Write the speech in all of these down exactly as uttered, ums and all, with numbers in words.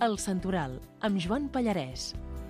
El Santoral, amb Joan Pallarès.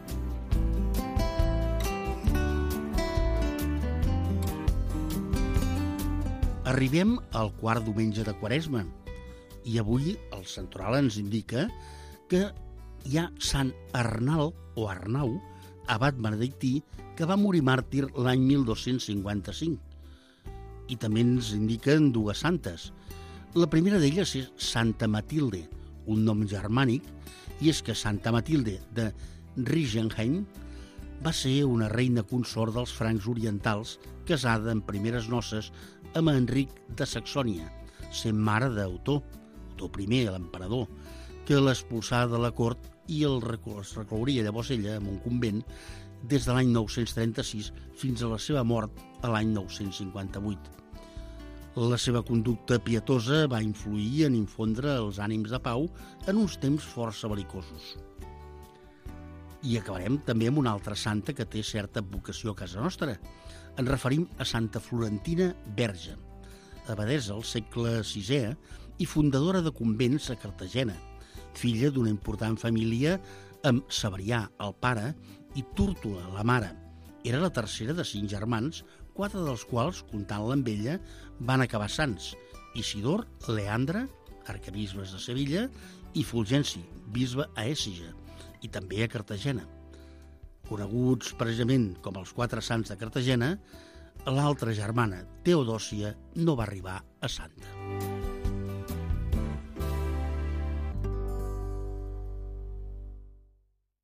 Arribem al quart diumenge de Quaresma i avui el Santoral ens indica que hi ha Sant Arnal o Arnau, abat benedictí, que va morir màrtir l'any mil dos-cents cinquanta-cinc. I també ens indiquen dues santes. La primera d'elles és Santa Matilde, un nom germànic, i és que Santa Matilde de Regenheim va ser una reina consort dels francs orientals casada en primeres noces amb Enric de Saxònia, sent mare d'Otó, Otó primer, l'emperador, que l'expulsà de la cort i el reclouria llavors ella en un convent des de l'any nou-cents trenta-sis fins a la seva mort a l'any nou-cents cinquanta-vuit. La seva conducta pietosa va influir en infondre els ànims de pau en uns temps força belicosos. I acabarem també amb una altra santa que té certa vocació a casa nostra. Ens referim a Santa Florentina Verge, abadessa al segle sisè i fundadora de convents a Cartagena, filla d'una important família amb Cebrià, el pare, i Túrtula, la mare. Era la tercera de cinc germans, quatre dels quals, comptant-la amb ella, van acabar sants: Isidor, Leandre, arquebisbes de Sevilla, i Fulgenci, bisbe a Ècija, i també a Cartagena. Coneguts precisament com els quatre sants de Cartagena, l'altra germana, Teodòsia, no va arribar a santa.